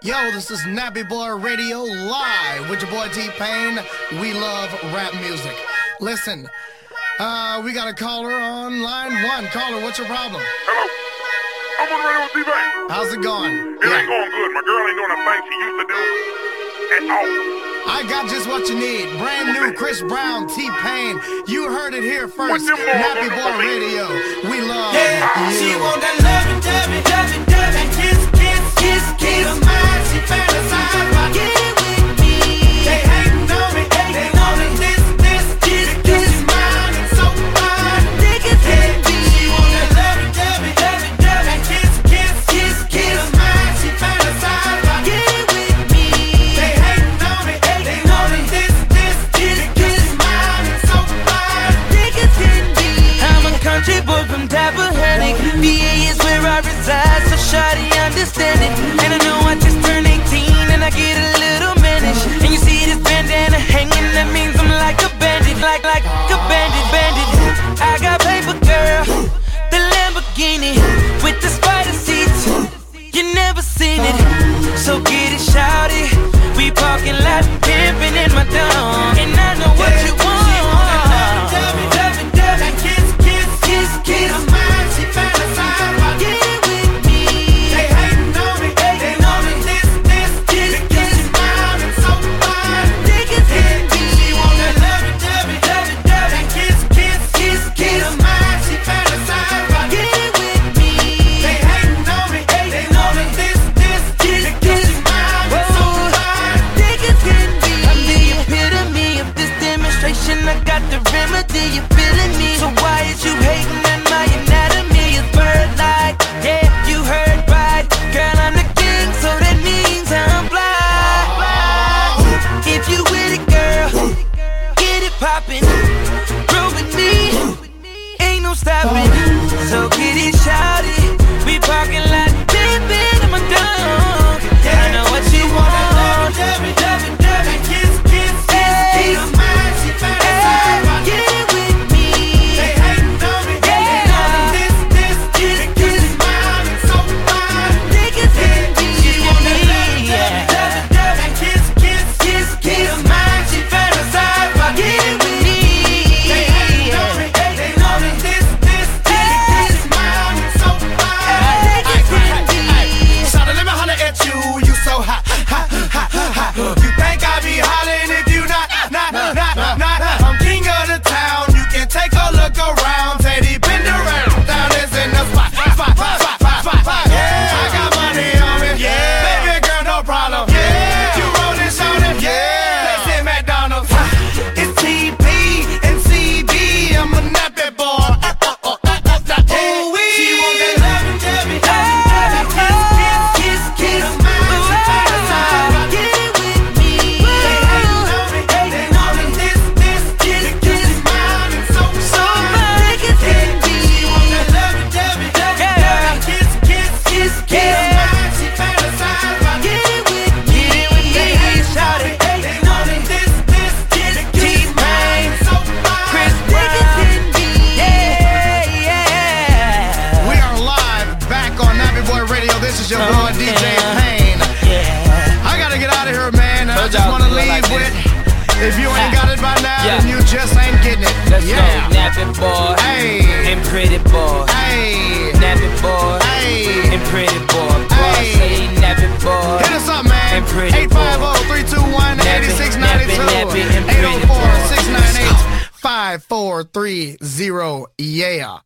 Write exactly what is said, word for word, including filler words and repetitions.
Yo, this is Nappy Boy Radio live with your boy T-Pain. We love rap music. Listen, uh, we got a caller on line one. Caller, what's your problem? Hello. I'm on the radio with T-Pain. How's it going? It yeah. ain't going good. My girl ain't doing the thing she used to do at all. I got just what you need. Brand new Chris Brown, T-Pain. You heard it here first. What them boys Nappy gonna Boy do for me? Radio. We love Yeah, you. she want that loving, loving, loving, loving, kiss, kiss, kiss, kiss. Her mind, she fantasize about getting with me. They hating on me, they on it, this, this, kiss, kiss, mine, it's so fine. Niggas hate me. She want that loving, loving, loving, loving, kiss, kiss, kiss, kiss. Her mind, she fantasize about getting with me. They hating on me, they on it, this, this, kiss, kiss, mine, it's so fine. Niggas hate me. I'm a country boy from Tappahannock. V A is where I reside, so shawty understand it. And I know I just turned eighteen and I get a little mannish. And you see this bandana hanging, that means I'm like a bandit, like like a bandit, bandit. I got paper, girl, the Lamborghini with the spider seats. You never seen it, so get it, shawty. We parking lot pimping in my dome, and I know what you want. I got the remedy, you feeling me? So why is you hating that my anatomy is bird-like? Yeah, you heard right, girl, I'm the king, so that means I'm fly. If you with it, girl, get it poppin'. Grow with me, ain't no stopping. So get it, shout it. We parking lot, baby, I'm a dog. I know what you want. Love it, love it, love it, kiss, kiss, kiss, kiss. This is your boy D J Pain. I gotta get out of here, man. I just wanna leave with, if you ain't got it by now, yeah. then you just ain't getting it. Let's yeah. go, Nappy Boy, hey. and Pretty Boy, hey. Nappy Boy, hey. and Pretty Boy. Boy, hey. say Nappy Boy, hit us up, man. and Pretty eight five zero, three two one, eight six nine two, Nappy, Nappy, and eight zero Pretty four, Boy. six nine eight, five four three zero. Yeah.